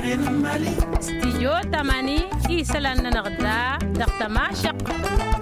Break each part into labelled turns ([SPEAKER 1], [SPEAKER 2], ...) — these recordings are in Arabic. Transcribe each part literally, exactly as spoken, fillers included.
[SPEAKER 1] استيجو تماني إيسلان نغدا دقتما شق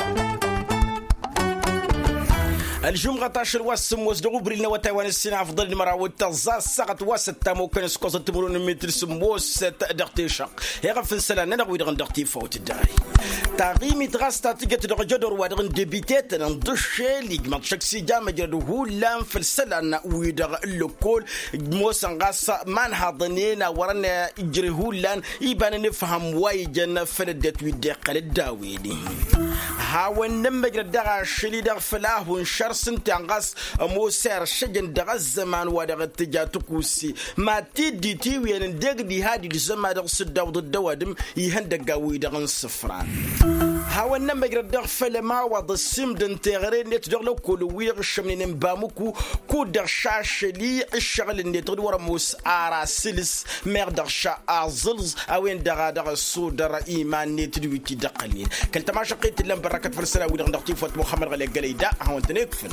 [SPEAKER 2] الجمعة عشر واسم وزدغو بريلنا وتايوان السنة أفضل المراود تزاز ساقت واسطة موكن سكوز تمرون متر سموس دقتي شق يغفن سلان نغوي دغن دقتي فوت الداري تغيمي تغاستا تيجت دغجدور ودغن ديبيتات ندوشي ليج ماتشك سيجا مجردو هولان في السلان ويدغ اللوكول موسن غاسا مان هاضنين ورنا يجري هولان يبان نفهم وايجن فلدت ويدقل الداويدي هاون نمجر دغا شلي دغ فلاه ونشر سنت عنقص موسر شجن دغ الزمان ودغ التجاتكوسي ما تدي تي وين دغ دي هادي الزمان دغ سداو ضد دوادم يهندق قوي دغ الصفران هاون نمجر دغ فلما وض السمدن تغرين نتدغ لو كل ويغ الشمنين باموكو كو دغ شاشلي الشغل اللي تدور موس ارا سلس مير دغ شا ازلز اوين دغ دغ الصودر ايمان نتدويتي دقلين كلتما شقيت لم بركه فرسنا ودغ دغتي فوت محمد غلي قليدا هاون تنكفل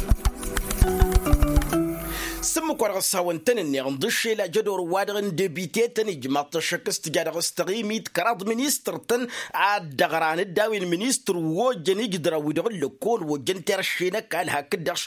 [SPEAKER 2] سمو كورغسا وانتنني غندشي لا جدور وادغن ديبيتيتن جماعة شكست جادغ استغيميت كراد منيستر تن عاد دغران الداوي المنيستر وجن يقدر ويدغل لكول وجن ترشينا كان هكدش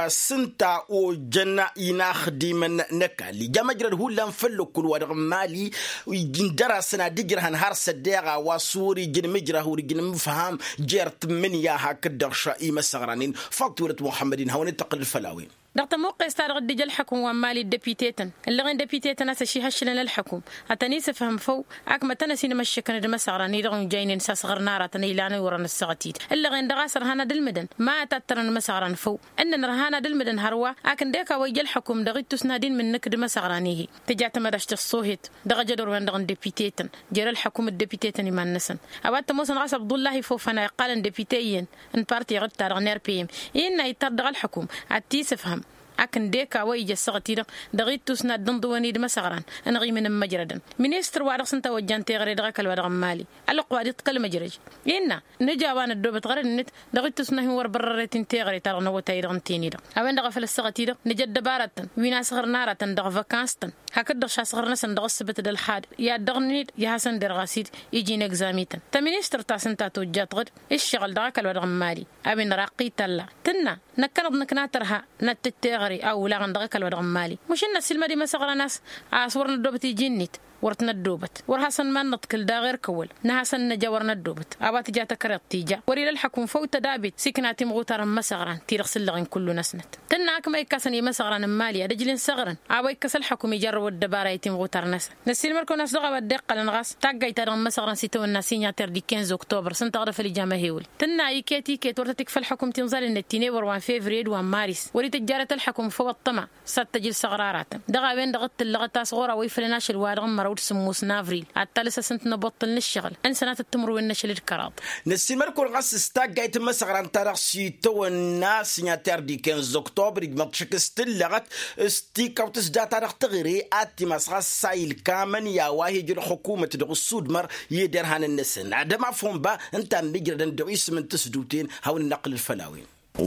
[SPEAKER 2] وسنتا وجن يناخدي من نكالي جامع جرد هو لنفلو كل وادغ مالي ويجن درسنا ديجرهن هارس الداغا واسوري جن مجره ورجن مفهام جيرت من يا هكدش إيما سغرانين فاطورة محمدين هون انتقل الفلاوي
[SPEAKER 1] دقت موقع استار غدي الحكم ومالي الدبيتيتن اللي غين دبيتيتن ناس شي هشلنا الحكم اتني سفهم فو اك متنا سين مشي كان مسغراني دغن جايين نساس غرناره تني لاني ورن السغتيت اللي غين دغاسر هنا دلمدن ما تترن مسغران فو ان رهانا دلمدن هروا اكن ديكا ويجي الحكم دغيت تسنادين من نكد مسغرانيه تجات مدشت الصوهت دغ جدور وين دغن دبيتيتن جرى الحكم الدبيتيتن ما نسن اوات موسن غاس عبد الله فو فنا قال دبيتيين ان بارتي غد ترغنير بيم ان يتدغ الحكم اتي سفهم أكن ديكا ويجي السغتيرة دغيت تسنا دندواني دمسغران أنا غي من مجردا منيستر وارق سنتا وجان تيغري دغاك الوادغ مالي ألقوا دي تكل مجرج إنا نجاوان الدوبة غير النت دغيت تسنا هو بررتين تيغري ترغنا وتايرغن تيني دا أوين دغا فل السغتيرة نجد دبارة وينا صغر نارة دغ فاكانستن هكذا شا صغر نسن دغ السبت دالحاد يا دغنيد يا حسن درغاسيد يجي نكزاميتن تا منيستر تا سنتا توجات غد الشغل دغاك الوادغ مالي أبين راقي تلا تنا نكرض نكناترها نتتيغري أو لا عندك الوضع مالي مش الناس المدي مسغر ناس عصورنا الدوبتي جنيت ورتنا الدوبت ورحسن ما نتكل دا غير كول نحسن نجاورنا الدوبت أبات جاتا كريط تيجا وريل الحكم فوت دابت سكناتي مغوتارا مسغران تيرغسل لغن كله نسنت تناك ما يكاسن مسغران مالي دجلين صغرا أبا يكاس الحكم يجرب الدبارة يتم غوتار نسن نسيل مركو ناس دغا بدق لنغاس تاقاي تارغن مسغران سيتو الناسين ياتر دي خمسة أكتوبر سنت غرف الجامعة هيول تنا يكيتي كيت ورتك في الحكم تنزل النتيني وروان فيفريد وان مارس وريت تجارة الحكم فوق الطمع ستجل صغرارات دغا بين دغت اللغة صغورة ويفلناش الوادغ مرود سموس نافريل الثالثة سنت نبطل الشغل ان سنة التمر والنشل الكراب
[SPEAKER 2] نسي مركو غاس ستاق جايت مسغران تاريخ سيتو الناس سيناتير دي خمسة أكتوبر ماتشك ستلغت ستيكا وتسدا تاريخ تغري اتي مسغاس سايل كامن يا واهج الحكومة دغ السودمر يدير هان النسن عندما فهم با انت مجردن دغ اسم تسدوتين هاو النقل الفلاوي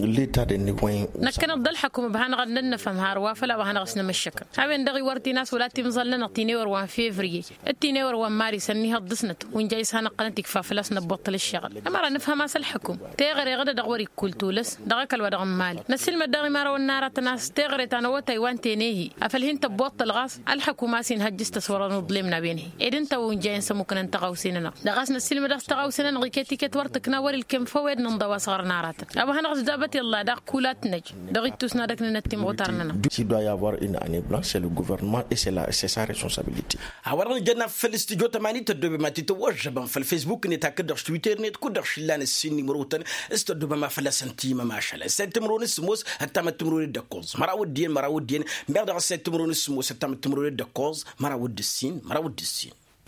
[SPEAKER 1] نكنا ضل حكومة بهنا غد نفهم هاروا فلا بهنا غسنا مشكل هبين دغي ورتي ناس ولا تمزلنا تيني وروان فيفري التيني وروان ماري سنيها ضسنت وين جايس هنا قنتك فافلسنا ببطل الشغل أمر نفهم أصل الحكم تغري غدا دغوري كل تولس دغك الودغ مالي نسل مدغي ما رو النار تناس تغري تنو تايوان تينيه أفلهن تبطل غاس الحكومة سين هجس تصور نظلمنا بينه إذن تو وين جايس ممكن أن تغوسيننا دغاس نسل مدغ تغوسيننا غيكتي كتورتكنا وري الكم فويد ننضوا صغر نارات أبو هنا غز بت الله دا كولات نج دغيت تسنا دك نتيم غوتارنا
[SPEAKER 3] il doit y avoir une année blanche c'est le gouvernement et c'est la c'est sa responsabilité
[SPEAKER 2] هاورنا جنا في الاستوديو ثمانية تدوب ما تتوجب في الفيسبوك نتاكد تويتر نت كدر شلان السيني مروتن استدوب ما فلا سنتيم ما شاء الله سنتمرون السموس حتى ما تمرون الدكوز مراود دين مراود دين بعد سنتمرون السموس حتى ما تمرون الدكوز مراود السين مراود السين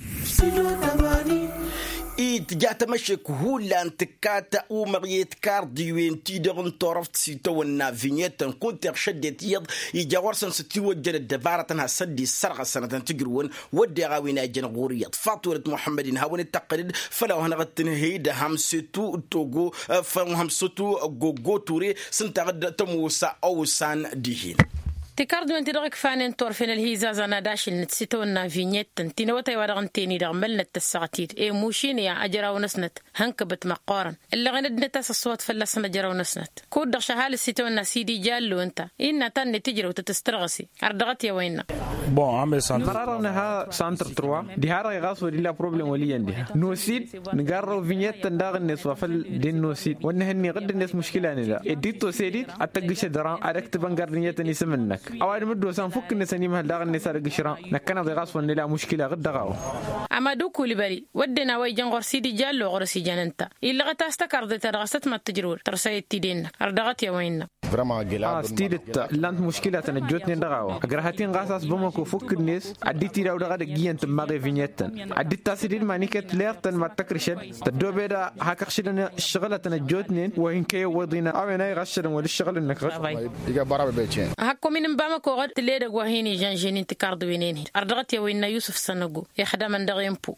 [SPEAKER 2] إتجات مشك هولا انتكاتا أو مريت كارديوين تيدرن طرفت سيتو النافينيت كنت شدت يض يجاورسن ستوجد الدبارة هسدي السرقة سنة تجرون ودي غاوينا جنغوريات فاتورة محمد هاون التقليد فلو هنغتنهي دهم ستو توغو فهم ستو غوغو توري سنتغد تموسا أو سان ديهين
[SPEAKER 1] تكارد من تدرك فانين تور فين الهيزا زانا داش النتسيتونا فينيت تنوتي ورغن تيني دغملنا التسعتيت اي موشين يا اجرا ونسنت هنكبت مقارن اللي غندنا تاس الصوت فلسنا جرا ونسنت كود دغ شحال السيتونا سيدي جالو انت ان تن تجري وتتسترغسي اردغت يا ويننا
[SPEAKER 4] بون عمل سانتر
[SPEAKER 5] قررنا ها سانتر ثلاثة دي هارا يغاسو دي لا بروبليم ولي عندها نوسيد نقرروا فينيت تنداغ الناس وفل دين نوسيد وانهني غد الناس مشكله نلا اديتو سيدي اتقش دران ادكت بنقرنيه نسمنك اواد مدو سان فك نسني مهل داغ الناس رغشران نكنا دغاس ونلا مشكله غد دغاو
[SPEAKER 1] اما دوكو لبري ودنا وي جنغور سيدي جالو غرسي جننتا الا غتاستكرد ترغست ما تجرور ترسيتي دين اردغت يا ويننا
[SPEAKER 5] اه ستيدت لانت مشكله تنجوتني دغاو اغرهاتين غاساس بمكو فك الناس اديتي داو دغا دغيانت ماغي فينيتن اديتا سيدي مانيكت ليرتن ما تكرشد تدوبيدا هاكخشدنا الشغله تنجوتني وين كي وضينا اوينا يغشدن ولا الشغل انك
[SPEAKER 6] يا برا بيتين
[SPEAKER 1] هاكو من بامكو غد تليدا غوهيني جانجيني تكارد وينين اردغت يا ويننا يوسف سنغو يخدم من دغيمبو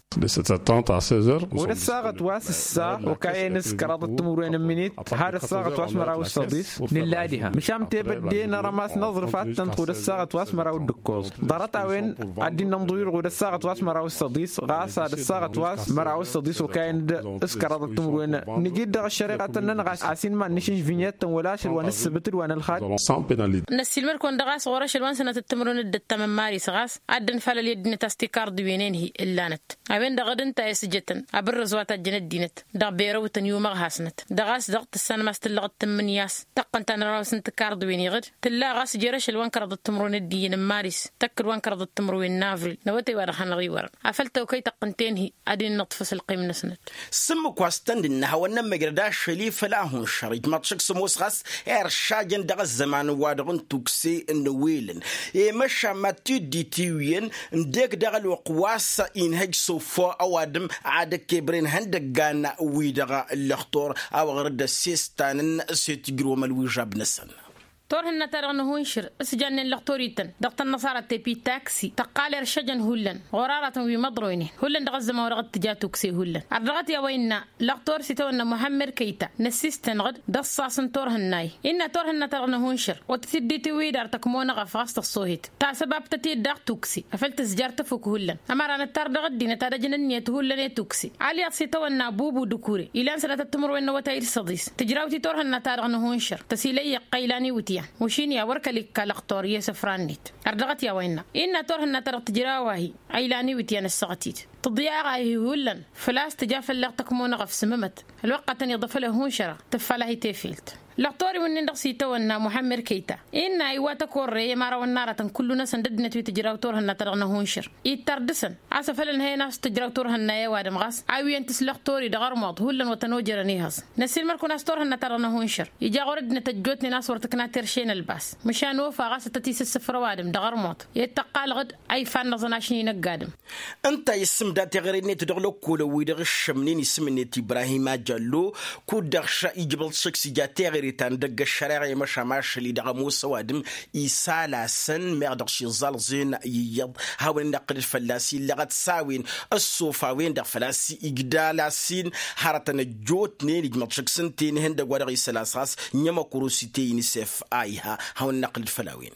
[SPEAKER 4] ستة سيزر
[SPEAKER 5] ولا الساعه واس الساعه وكاينس كراد التمرين منيت هذا الساعه واسمر او الصديس نلاديها مشام تبدينا رماس نظر فاتن طول الساعه واسمر او الدكوز ضرت وين عدينا نضير غد الساعه واسمر او الصديس غاس هذا الساعه واسمر او الصديس وكاين اسكراد التمرين نجد الشريعه تنغاس عسين ما نشنج فينيت ولا شل ونسبت وانا الخاد
[SPEAKER 1] نسيل مركون دغاس غورش الوان سنه التمرين الدتم مارس غاس عدن فل اليد نتاستيكار دوينين هي اللانت ابين دغدن تا يسجتن ابرزوات الجند دينت دا بيروتن يوم غاسنت دغاس دغت السنه ما استلغت تمنياس تقنت انا راس انت كارد ويني غد تلا غاس جرش الوان كرد التمرين الدين مارس تكر وان كرد التمرين نافل نوتي ورخن غيور عفلت وكي تقنتين هي ادين نطفس القيم نسنت
[SPEAKER 2] سم كواستند انها ونما قرداش لي فلاهون شريط ما تشك سموس غاس ارشاجن دغ الزمان وادغن توكسي النويلن اي مشى ما تدي تيوين ندك دغ الوقواس انهج سوفا اوادم عاد كبرين هندق غانا ويدغ الاخطور او غرد السيستان سيتجرو مالويجاب نسن
[SPEAKER 1] تورهن ترغن هونشر اسجن اللقطوريتن دقت النصارى تبي تاكسي تقال رشجن هولن غرارة ومضروينه هولن دغز ما ورغت تجاتوكسي هولن الرغت يا ويننا لقطور سيتون محمد كيتا نسيستن غد دصاصن تورهناي ان تورهن ترغن هونشر وتسدي تويدار تكمون غفاست الصوهيت تا سبب تتي دغتوكسي افلت سجارت فوك هولن امرنا تردغد دين ترجنن هولن توكسي علي سيتون بوبو دكوري الى سنه التمر وين وتاير صديس تجراوتي تورهن ترغن هونشر تسيلي قيلاني وتي وشين يا وركلي كالقطوريه سفرانيت اردغت يا ويننا ان تورهن ترت جراواهي عيلاني وتيان السقتيت تضياع هي ولن فلاس تجاف اللي تكمون غف سممت الوقت ان يضف له هونشره تفله تيفيلت لقطوري من ندقسي تونا محمد كيتا إن أيوة تكوري ما رو النار كلنا سنددنا تجراو تورهن ترغنا هونشر يتردسن عسفلن هي ناس تجراو تورهن يا وادم غاس أوي أنت سلقطوري دغر موض هولن وتنوجر نيهاس نسيل مركو ناس تورهن ترغنا هونشر يجا غردنا تجوتني ناس ورتكنا ترشين الباس مشان وفا غاس تتيس السفر وادم دغر موض يتقال غد أي فان نظناشني نقادم
[SPEAKER 2] أنت يسم داتي غيرني تدغلو كولو ويدغش منين يسمني إبراهيم جالو كودغش يجبل شخصي جاتي غير تندق الشريعة مشا ماشي اللي دغمو سوادم إيسالا سن مغدق شي زالزين ييض هاوين نقل الفلاسي اللي غتساوين الصوفاوين دغ فلاسي إقدالا سين حارتنا جوتنين يجمع شكسن تين هندق ورغي سلاساس نيما كروسيتي ينسف آيها هاوين نقل الفلاوين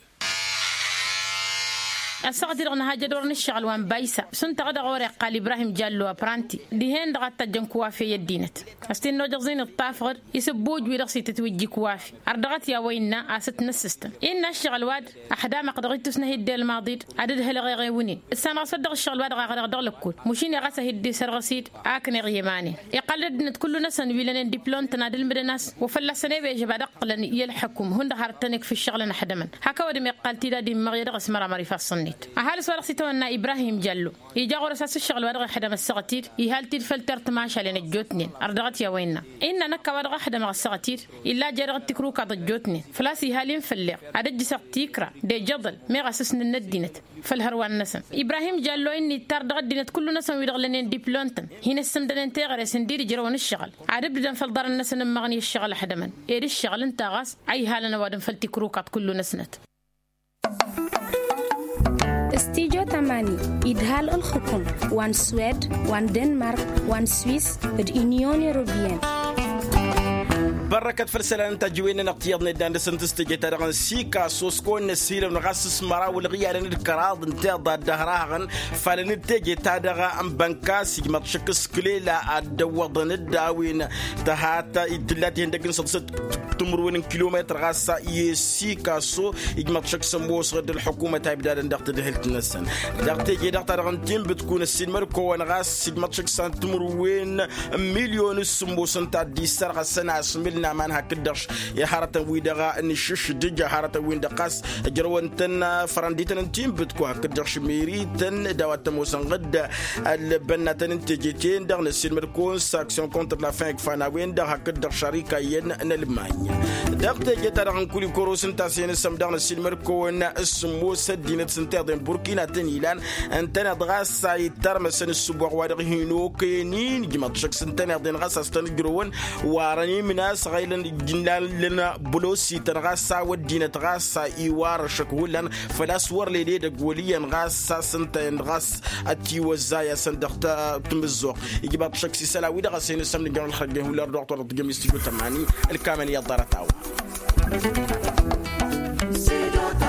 [SPEAKER 1] السقطي رغنا هاجة دورن الشغل وان بايسا سنت غدا غوري قال إبراهيم جالو أبرانتي دهين دغت تجن كوافي يدينت أستين نوجزين الطافغر يسبوج ويرغسي تتوجي كوافي أردغت يا ويننا آست نسستن إن الشغل واد أحدا ما قدرت تسنه الدي الماضيد عدد هلغي غيونين السنة صدق الشغل واد غاغر غدر لكل مشين يغسه الدي سرغسيد آكن غيماني يقلد نت كل ناس ويلن دبلون تنادل مدناس وفلا سنة بيجي بعد قلن يلحكم هند هارتنك في الشغل نحدمن هكا ودم يقال تيدادي مغير غس مرا مريفا الصني أهل سوالق سيتونا إبراهيم جالو يجاور أساس الشغل ورغ حدا مسقتير يهال تير فلتر تماشى لين الجوتنين أردغت يا ويننا إن نكا ورغ حدا مسقتير إلا جرغت تكروك هذا الجوتنين فلاس يهالين فلق أرج سقتيكرا دي جضل ما غسسن الندينت فالهروان نسم إبراهيم جالو إني تردغ دينت كل نسم ويرغ لين ديبلونتن هنا السمدن تغري سندير جرون الشغل عرب بدن فالدار الناس مغني الشغل حدا من إير الشغل انت غاس أي هالنا وادن فلتكروك كل نسنت
[SPEAKER 7] استيجو تماني إدهال الحكم وان سويد وان دنمارك وان سويس واليونيون يوروبيين
[SPEAKER 2] بركة فرسلان تجوين نقطيض ندان سنتستجي ترغن سيكا سوسكون نسير نغسس مرا والغيار الكراض انتظر دهراغن فلنتجي تادغا ام بنكا سيجما تشكس كليلا الدوضن الداوين تهاتا إدلاتي هندقن صدست تمرون كيلومتر غاسا يسيكا سو يجما تشكس موس غد الحكومة تايبدار ندقت دهلت نسن دقتي جي دقت رغن تيم بتكون السين مركو ونغاس سيجما تشكس تمرون مليون السموس انتا دي سرغ سنة اسملنا من هكدرش يا حارة ويدغا نشش دجا حارة وين دقاس جروانتن فرنديتن تيم بتكو هكدرش ميريتن دوات موسن غد البناتن تجيتين دغ نسين مركون ساكسيون كونتر لا فانك فانا وين دغ هكدر شريكة ين نلمانيا دغت جيتا دغن كولي كوروس انتا سين سم دغ نسين مركون اسمو سدينت سنتر دين بوركينا تنيلان انتنا دغاس سايتر مسن السبوع وادغ هينو كينين جمع تشك سنتنا دين غاس استن جروون واراني مناس غايلن جنال لنا بلوسي تنغاسا ودينا تغاسا ايوار شكولن فلاس ور ليدي دغوليا غاسا سنتين غاس اتي وزايا سندختا تمزوق يجيب تشك سلا ويدا غاسين سمن جون الخرجه ولا دكتور تجمع استيو تماني الكامل يا دارتاو